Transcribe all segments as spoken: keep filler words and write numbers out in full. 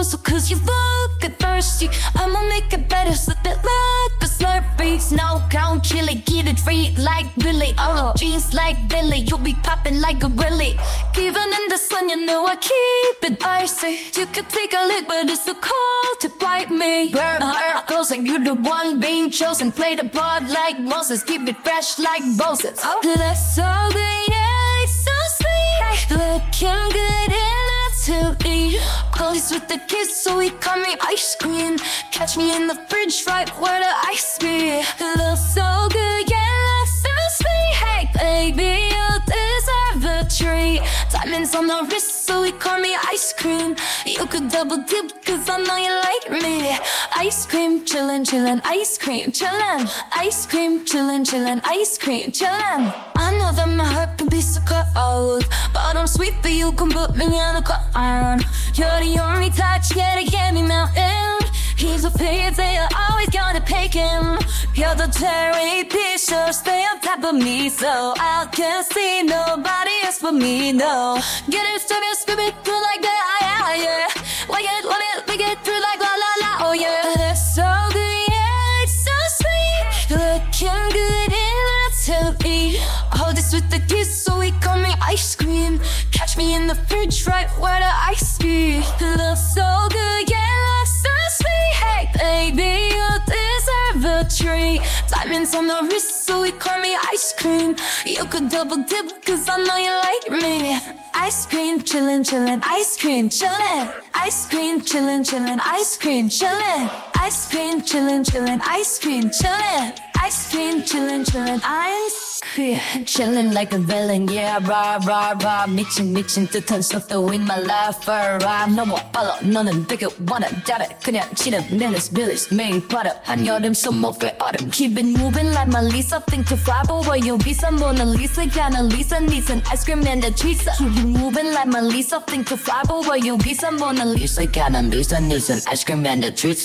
So cause you look good thirsty, I'ma make it better so that like a Slurpees. No count chili, get it free like Billy. Oh, jeans like Billy, you'll be popping like a willy. Even in the sun, you know I keep it icy. You could take a lick, but it's too cold to bite me. Burn her close like you're the one being chosen. Play the part like Moses, keep it fresh like Moses. Oh, that's so good, yeah, it's so sweet. Looking good and not to eat. Close with the kiss, so he call me ice cream. Catch me in the fridge right where the ice be. Looks so good, yeah, so sweet. Hey, baby, you deserve a treat. Diamonds on the wrist, so he call me ice cream. You could double dip, cause I know you like me. Ice cream, chillin', chillin', ice cream, chillin'. Ice cream, chillin', chillin', ice cream, chillin'. I know that my heart can be so cold, but I'm sweet, but you can put me in a cold. You're the only touch, yeah, to get me melting. He's a pizza, you're always gonna pick him. You're the cherry picture, stay on top of me, so I can see nobody else but me, no. Get it, step it, scream it through like that, yeah, yeah. Like it, want it, make it through like la la la, oh yeah. That's so good, yeah, it's so sweet. Looking good and not to eat. Hold this with the kiss, so he call me ice cream. Catch me in the fridge right where the ice be. Looks so good, yeah, looks so sweet. Hey, baby, you deserve a treat. Diamonds on the wrist, so he call me ice cream. You could double dip, cause I know you like me. Ice cream, chillin', chillin', ice cream, chillin'. Ice cream, chillin', chillin', ice cream, chillin'. Ice cream, chillin', chillin', ice cream, chillin'. Ice cream, chillin', chillin', ice cream. Chillin' like a villain, yeah, rah, rah, rah. 미친, 미친 듯한 속도 in my life, rah. 너무 빨라, 너는 되게 원해, 잘해. 그냥 치는 minutes, billies, 매일 버려. 한여름, 손목에 얼음. Keep it moving like my Lisa. Think to fly, but where you be some Mona Lisa. Kinda Lisa, needs an ice cream and a cheese. Keep it moving like my Lisa. Think to fly, but where you be some Mona Lisa. Kinda Lisa, needs an ice cream and a treat.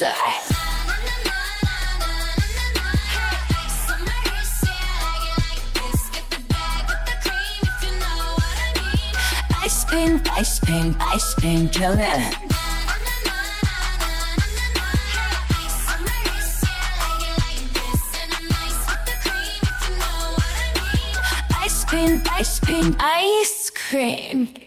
Ice cream, ice cream, ice cream, chillin'. Ice cream, ice cream, ice cream.